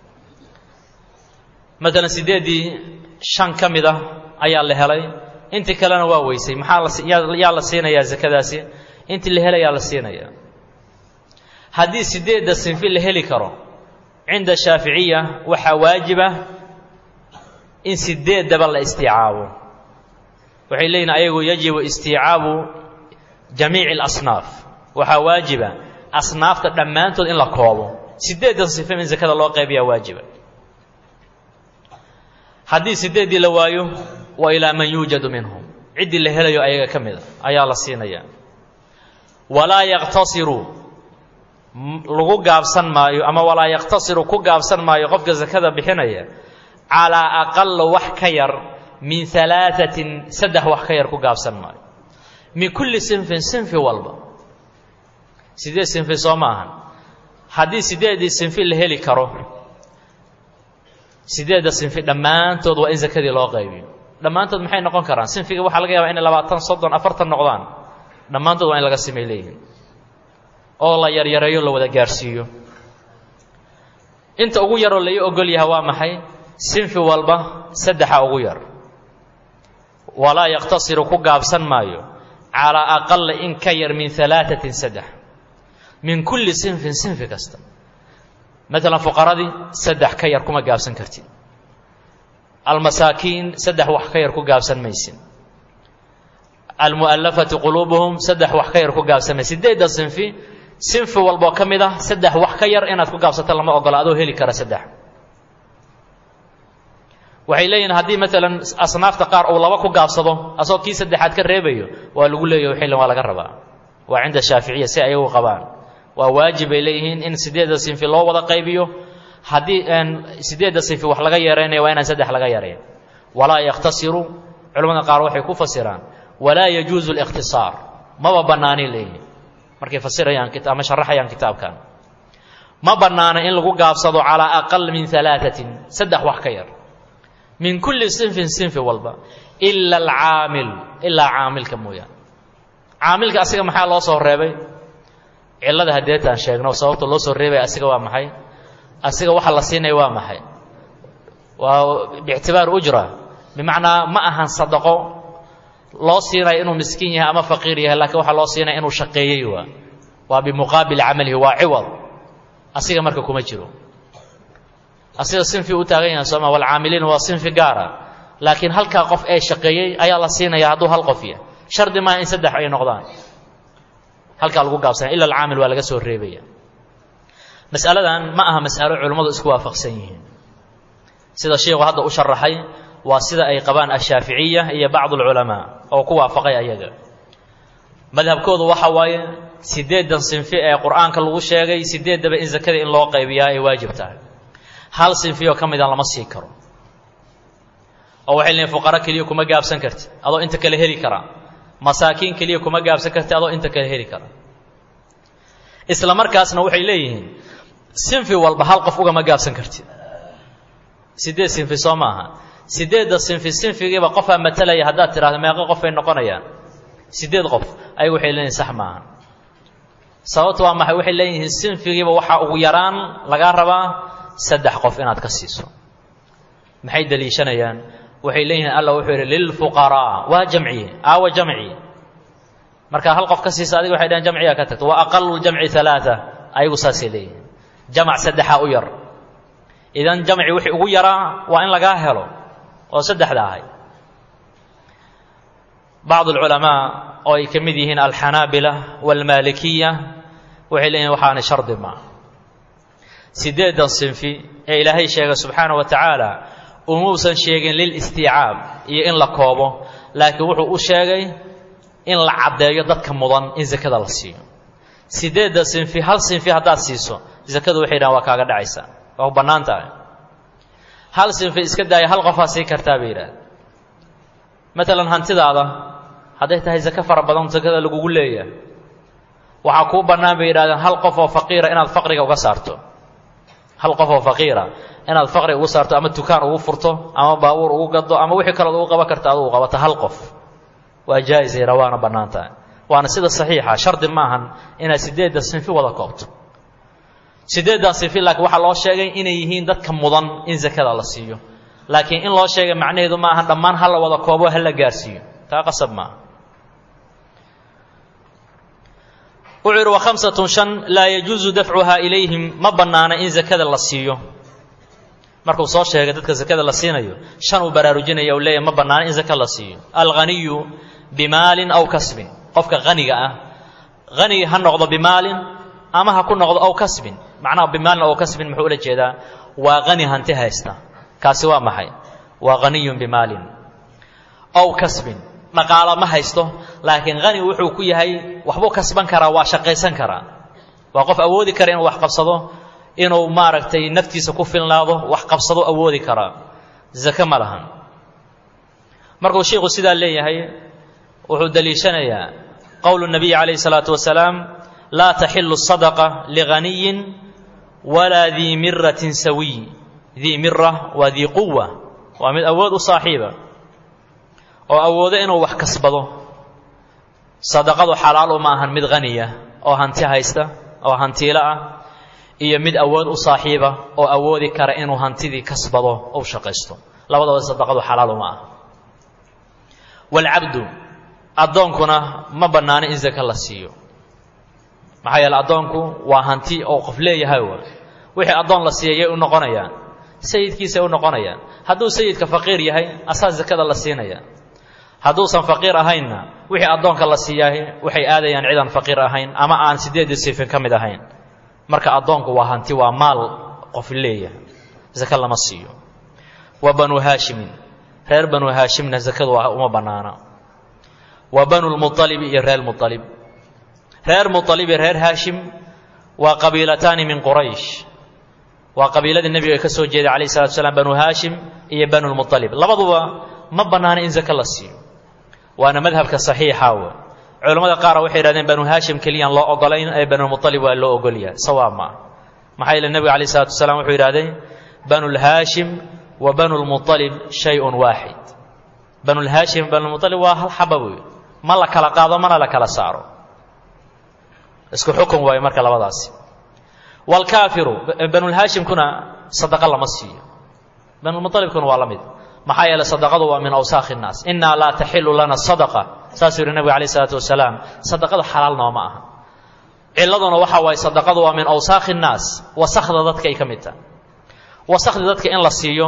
maalan sideeddii 5 ka mid ah ayaa la helay, intii kalena waa weysay. yaa la siinayaa zakadaasi? intii la helayaa la siinayaa. haddii sideedda sinfi la heli karo cinda shaaficiya waxaa waajiba in sideeddaba la istiicaabo. waxay leeyihin ayagu yajibu istiicaabu jamiici alasnaaf, waxaa waajiba asnaafta dhammaantood in la koobo. sideeddan sife in zakada loo qaybiyaa waajiba. haddii sideeddii la waayo wa ilaa man yuujadu minhum, ciddii la helayo ayaga ka mid a ayaa la siinayaa. walaa yaqtasiru, lagu gaabsan maayo ama walaa yaqtasiru ku gaabsan maayo qofka zakada bixinaya calaa aqal wax ka yar min 3 3 wax ka yar ku gaabsan maayo. min kulli sinfin, sinfi walba. sideed sinfi soo ma ahan. haddii sideeddii sinfi la heli karo, sideedda sinfi dhammaantood waa in zakadii loo qaybiyo. dhammaantood maxay noqon karaan? sinfiga waxaa laga yaabaa inay 20 30 40 noqdaan. dhammaantood waa in laga simay leeyihin oo la yaryareeyo, la wada gaarsiiyo. inta ugu yaroo lai ogol yahay waa maxay? sinfi walba 3 ugu yar. walaa yaqtasiru ku gaabsan maayo calaa aqala in ka yar min 3 3 min kulli sinfin, sinfi kasta. maalan fuqaradii 3 ka yar kuma gaabsan kartid. almasaakiin 3 wax ka yar ku gaabsan maysin. almu'allafati quluubuhum 3 wax ka yar ku gaabsan maysin. sideedda sinfi, sinfi walboo ka mid ah 3 wax ka yar inaad ku gaabsato lama ogola, adoo heli kara 3. waxay leeyihin haddii maalan asnaafta qaar uu 2 ku gaabsado asagoo kii 3aad ka reebayo waa lagu leeyahy, waxay leeyihin waa laga rabaa. waa cinda shaaficiya si ayagu qabaan. waa waajib bay leeyihiin in sideedda sinfi loo wada qaybiyo. haddii sideedda sinfi wax laga yaraynayo waa inaan 3 laga yarayn. walaa yaqtasiru, culamada qaar waxay ku fasiraan walaa yajuuzu اlikhtisaar, maba bannaanay leeyihin markay fasirayaan ama sharaxayaan kitaabkan. ma bannaana in lagu gaabsado calaa aqal min 3 3 wax ka yar min kulli sinfin, sinfi walba, ila alcaamil, ilaa caamilka mooyaan. caamilka asiga maxaa loo soo reebay? cillada haddeetaan sheegno sababta loo soo reebay asiga waa maxay? asiga waxa la siinaya waa maxay? waa biictibaar ujra, bimacnaa ma ahan sadaqo loo siinaya inuu miskiin yahay ama faqiir yahay, laakiin waxaa loo siinaya inuu shaqeeyey. waa bimuqaabil camalihi, waa ciwad. asiga marka kuma jiro. asiga sinfi u taagan yahay sooma, walcaamiliin waa sinfi gaara, laakiin halkaa qof ee shaqeeyey ayaa la siinaya hadduu hal qof yahay. shardi maaha in 3 ay noqdaan. halkaa lagu gaabsanaya, ila alcaamil waa laga soo reebaya. mas'aladan ma aha mas'alo culimmadu isku waafaqsan yihiin. sida sheekhu hadda u sharaxay waa sida ay qabaan ashaaficiya iyo bacdu alculamaa oo ku waafaqay ayaga madhabkoodu waxa waaye 8 sinfi ee qur'aanka lagu sheegay 8daba in zakada in loo qaybiyaa ay waajib tahay hal sinfi oo kamid ah lama sii karo oo waxay leeyihiin fuqara kaliya kuma gaabsan karti adoo inta kale heli kara masaakiin kaliya kuma gaabsan karti adoo inta kale heli kara isla markaasna waxay leeyihiin sinfi walba hal qof uga ma gaabsan karti 8 sinfi soo maaha 8 sinfi sinfigiiba qof aan matalaya haddaad tiraahdo meeqa qof ay noqonayaan 8 qof ay waxay leeyihiin sax maaha sababtu waa maxay waxay leeyihiin sinfigiiba waxa ugu yaraan laga rabaa 3 qof inaad ka siiso maxay daliishanayaan waxay leeyihiin Allah wuxuu yiri lil fuqara wa jam'i awa jam'i marka hal qof ka siiso adiga waxay dhahan jamciga ka tagto wa aqallu jam'i 3 ayagu saasay leeyihiin jamac 3 u yar idan jamci wixii ugu yaraa waa in laga helo oo 3 ahay بعض العلماء oo ay kamid yihiin al-Hanabila wal-Malikiyya waxay leeyihiin waxaan shardi ma 8 sinfi ee Ilaahay sheegay subhanahu wa ta'ala umuusan sheegin lil isti'aab iyo in la koobo laakiin wuxuu u sheegay in la cadeeyo dadka mudan in zakada la siiyo 8 sinfi hal sinfi haddaad siiso zakadu waxay dhaan waa kaaga dhacaysa oo banaan tahay hal sinfi iska daaya hal qof sii kartaa beeraa مثلا hantidaada haday tahay zaka fara badan zakada lagu leeyahay waxa ku banaan bay yiraahdaan hal qof oo faqiira inaad faqriga uga saarto hal qof oo faqiira inaad faqriga uga saarto ama dukaan ugu furto ama baabuur ugu gado ama wixii kale ugu qaban kartaa ugu qabato hal qof waa jaayiz ay rawaana banaanta waana sida saxiixa shardi maahan inaad 8 sinfi wada koobto 8 sinfi laakiin waxa loo sheegay inay yihiin dadka mudan in zakada la siiyo laakiin in loo sheegay macnaheedu ma ahan dhammaan hal wada koobo hal la gaarsiiyo taa qasab ma uur wa 5 shan la yajuzu daf'uha ilayhim ma banaana in zakada la siiyo markuu soo sheegay dadka zakada la siinayo shan u baraarujinaya oo leeyahay ma banaana in zakada la siiyo al-ghaniyu bimaalin aw kasbin qofka ghaniga ah ghani ha noqdo bimaalin ama ha ku noqdo aw kasbin macnaha bimaalin aw kasbin muxuu la jeedaa waa ghani hanti haysta kaasi waa maxay waa ghaniyun bimaalin aw kasbin maqaala ma haysto laakiin ghani wuxuu ku yahay waxbuu kasban karaa waa shaqaysan karaa waa qof awoodi kara inuu wax qabsado inuu maaragtay naftiisa ku filnaado wax qabsado awoodi kara zaka ma lahan markuu sheekhu sidaa leeyahay wuxuu daliishanayaa qowlu nabiy alayhi salaatu wasalaam la tahillu sadaqa lighaniyin wala dhi mirratin sawi ذي مرة وذي قوة ومن أود صاحبه أو أود إنه وحكسبه صدقة حلال ما هن مد غنية أو هنتي هيسته أو هنتي لا إيه مد أود صاحبه أو أود كره إنه هنتي ذي كسبه أو شقيسته لا بد صدقة حلال ما والعبد أدونكنا ما بنان إن زكى الله سيو محيا الأدونكو وهنتي أو قفلية هوا وحي أدون الله سيو نقنيان sayidkiisa u noqonayaan hadduu sayidka faqiir yahay asaas zakada la siinaya hadduusan faqiir ahaynna wixii adoonka la siiyahay waxay aadayaan ciidan faqiir ahayn ama aan 8 sifin kamid ahayn marka adoonku waa hanti waa maal qof leeyahay zakada lama siiyo wa banu hashim reer banu hashimna zakadu waa uma banaana wa banu al-muttalib iyo reer muttalib reer hashim waa qabiilatan min quraish وقبيلة النبي كسو جيد عليه الصلاة والسلام بنو هاشم إيه بنو المطلب لبضوا ما بنانا إن زكى الله السيو وأنا مذهب كصحيح هو علماء قارة وحيرادين بنو هاشم كليان لا أقلين أي بنو المطلب ولا أقليا سواء ما حيل النبي عليه الصلاة والسلام وحيرادين بنو الهاشم وبنو المطلب شيء واحد بنو الهاشم بنو المطلب وهل حبوي ما لك لا قاضي ما لك لا سعر اسكو حكم واي مركا لبضاسي والكافر بنو الهاشم كنا صدق الله مسيح بنو المطلب كنا والمد ما حيل صدقه من اوساخ الناس إنا لا تحل لنا الصدقه ساسر النبي عليه الصلاه والسلام صدقه حلالنا ما aha ciladuna waxa way sadaqadu waa min awsaakh الناس wasakhda dadka ay kamita wasakhda dadka in la siiyo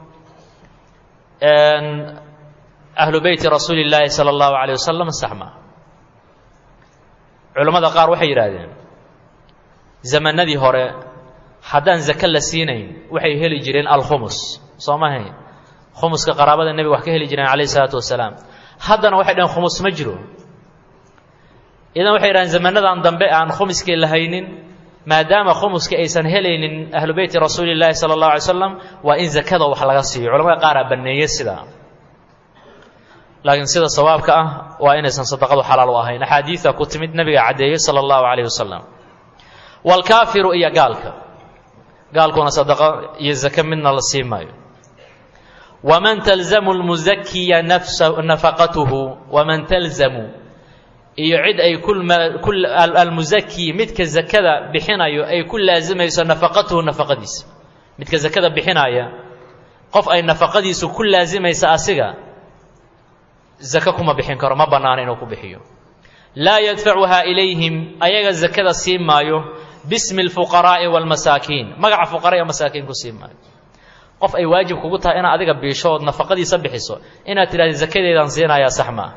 ahlu bayt rasuulillah sallallahu alayhi wasallam sahma culimada qaar waxay yiraahdeen zamanadii hore haddaan zaka la siinayn waxay heli jireen al-khumus soomahay khumuska qaraabada nabiga wax ka heli jireen calayhi salaatu wasalaam haddana waxay dhaheen khumus ma jiro idan waxay yidhahdeen zamanadan dambe aan khumuskii la haynin maadaama khumuskii aysan helaynin ahlu beyti rasuulillaahi sala allahu alay slam waa in zakada wax laga siiyo culamada qaar aa banneeye sidaa laakiin sida sawaabka ah waa inaysan sadaqadu xalaal u ahayn axaadiida ku timid nabiga caddeeyey sala allahu calayhi wasalam waalkaafiru iyo gaalkuna sadaqa iyo zake midna la sii maayo waman talzamu lmuzakiya nafaqatuhu waman talzamu iyo cid ay almuzaki midka zakada bixinayo ay ku laazimayso nafaqatuhu nafaqadiisa midka zakada bixinaya qof ay nafaqadiisu ku laazimaysa asiga zaka kuma bixin karo ma bannaana inuu ku bixiyo laa yadfacuhaa ilayhim ayaga zakada sii maayo bismi alfuqaraa'i waalmasaakiin magaca fuqara iyo masaakiin ku sii maayo qof ay waajib kugu tahay inaad adiga biisho ood nafaqadiisa bixiso inaad tidhahda zakadeedaan siinayaa sax maaha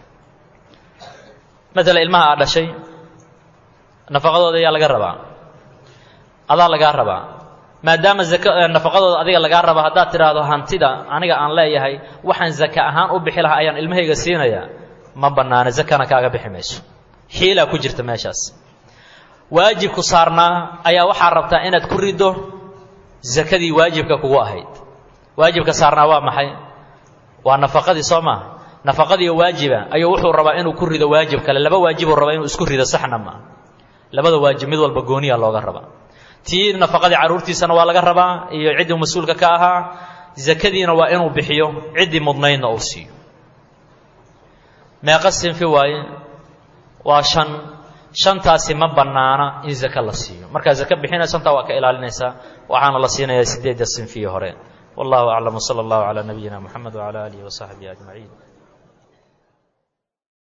matala ilmaha aad dhashay nafaqadooda ayaa laga rabaa adaa lagaa rabaa maadaama nafaqadooda adiga lagaa raba haddaad tidhaahdo hantida aniga aan leeyahay waxaan zaka ahaan u bixi lahaa ayaan ilmahayga siinayaa ma bannaana zakana kaaga bixi mayso xiilaa ku jirta meeshaas waajibku saarnaa ayaa waxaa rabtaa inaad ku riddo zakadii waajibka kugu ahayd waajibka saarnaa waa maxay waa nafaqadii soo maaha nafaqadiiyo waajiba ayuu wuxuu rabaa inuu ku rido waajib kale laba waajibuu rabaa inuu isku rido saxna maaha labada waajib mid walba gooniya looga rabaa tii nafaqadii carruurtiisana waa laga rabaa iyo ciddii mas-uulka ka ahaa zakadiina waa inuu bixiyo ciddii mudnaydna uu siiyo meeqa sinfi waaye waa shantaasi ma bannaana in zaka la siiyo markaa zaka bixinaysa shantaa waa ka ilaalinaysaa waxaana la siinayaa 8 sinfii hore wallahu aclam wsala allahu calaa nabiyina muxamed wacala aalihi wasaxbihi ajmaciin